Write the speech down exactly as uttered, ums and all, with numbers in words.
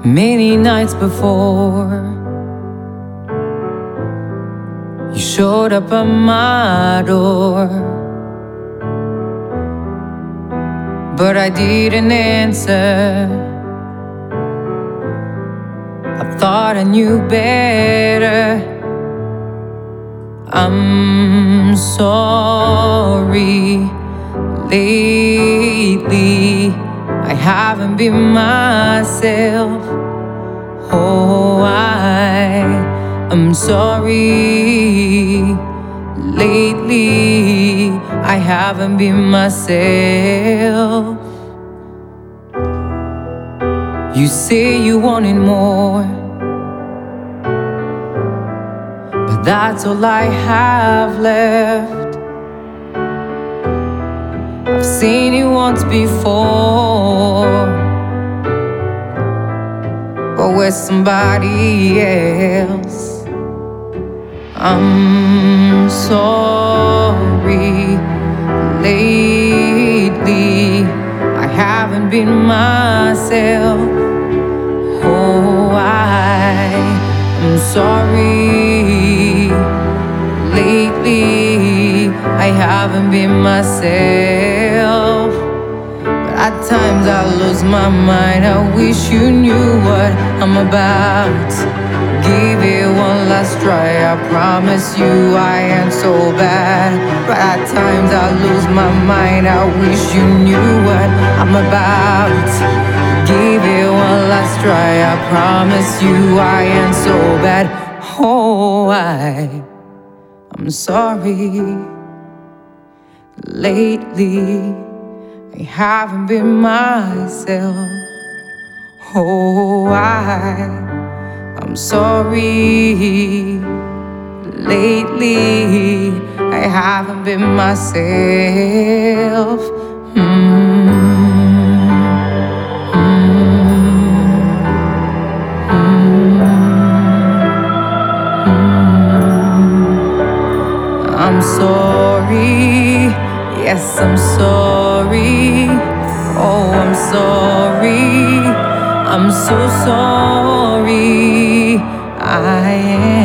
Many nights before, you showed up at my door, but I didn't answer. I thought I knew better. I'm sorry. Lately I haven't been myself. Oh, I am sorry. Lately I haven't been myself. You say you wanted more, but that's all I have left. I've seen it once before, but with somebody else. I'm sorry. Lately I haven't been myself. Oh, I am sorry. Lately I haven't been myself. But at times I lose my mind. I wish you knew what I'm about. Give it one last try, I promise you I ain't so bad. But at times I lose my mind. I wish you knew what I'm about. Give it one last try, I promise you I ain't so bad. Oh, I I'm sorry. Lately I haven't been myself. Oh, I I'm sorry. Lately I haven't been myself. mm. I'm sorry, yes, I'm sorry. Oh, I'm sorry, I'm so sorry. I am.